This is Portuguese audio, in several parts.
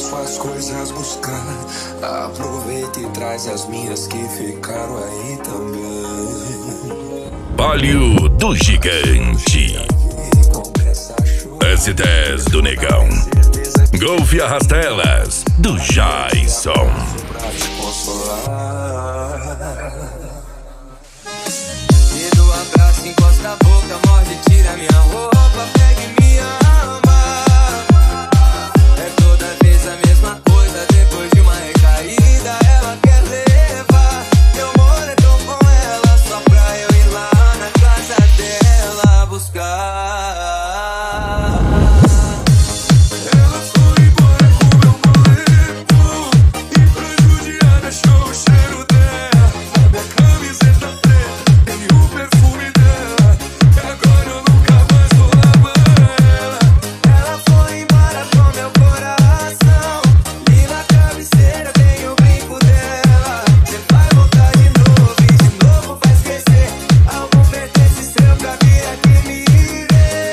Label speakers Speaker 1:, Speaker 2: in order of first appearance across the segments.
Speaker 1: suas coisas buscar. Aproveita e traz as minhas que ficaram aí também.
Speaker 2: Palio do Gigante, S10 do Negão, Golf e Arrastelas do Jason.
Speaker 1: Pra te consolar.
Speaker 3: Me dá um abraço, encosta a boca, morde, tira minha roupa, pega e me ama. É toda vez a mesma coisa, depois de uma recaída ela quer levar meu moletom com ela, só pra eu ir lá na casa dela buscar. Ela foi embora com meu moletom e pra judiar deixou o cheiro dela na minha camiseta preta, tem o perfume dela, e agora eu nunca mais vou lavar ela. Ela foi embora com meu coração e na cabeceira tem o brinco dela. Cê vai voltar de novo e de novo vai esquecer. Algo pertence seu pra vir aqui me ver.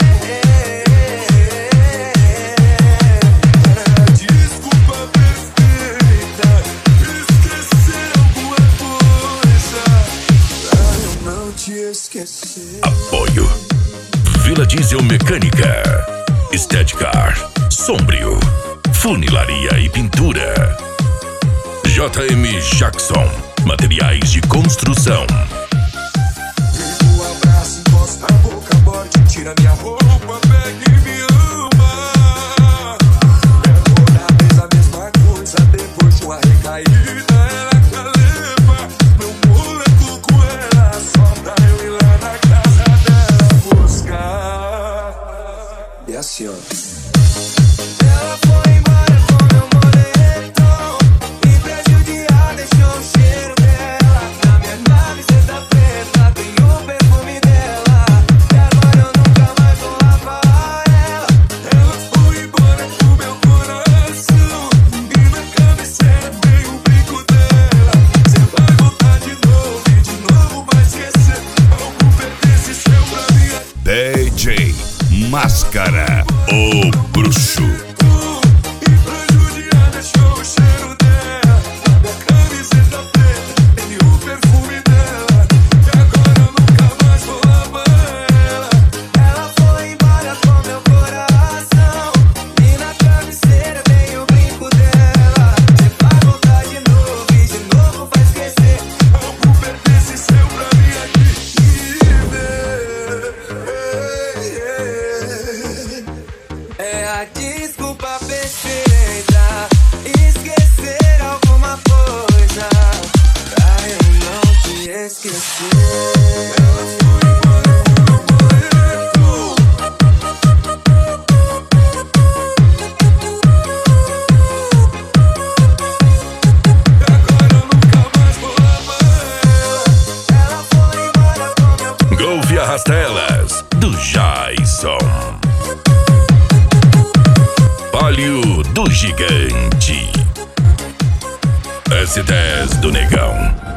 Speaker 3: Desculpa perfeita, esquecer alguma coisa pra eu não te esquecer.
Speaker 2: Apoio Vila Diesel Mecânica, Estética, Sombrio, Funilaria e Pintura, JM Jackson, Materiais de Construção.
Speaker 1: Me dá um abraço, encosta a boca, morde, tira minha roupa, pega e me ama. É toda vez a mesma coisa, depois de uma recaída ela quer levar meu moletom com ela, só pra eu ir lá na casa dela buscar. E assim, ó.
Speaker 3: Ela foi embora com meu moletom e pra judiar deixou o cheiro dela na minha camiseta preta, tem o perfume dela, e agora eu nunca mais vou lavar ela.
Speaker 1: Ela foi embora com meu coração e na cabeceira tem o brinco dela. Cê vai voltar de novo e de novo vai esquecer. Algo pertence seu pra mim.
Speaker 2: DJ Máscara, o Bruxo.
Speaker 1: E pra judiar deixou o cheiro dela na minha camiseta preta, tem o perfume dela, e agora eu nunca mais vou lavar ela.
Speaker 3: Ela foi embora com meu coração e na cabeceira tem o brinco dela. Cê vai voltar de novo e de novo vai esquecer.
Speaker 1: Algo pertence seu pra mim aqui
Speaker 3: É a desculpa perfeita, esquecer alguma coisa pra eu não te esquecer.
Speaker 1: Ela foi embora com meu moletom. E agora eu nunca mais vou lavar ela.
Speaker 3: Ela foi embora com meu
Speaker 2: Golf e Arrastelas do Jason. Palio do Gigante, S10 do Negão,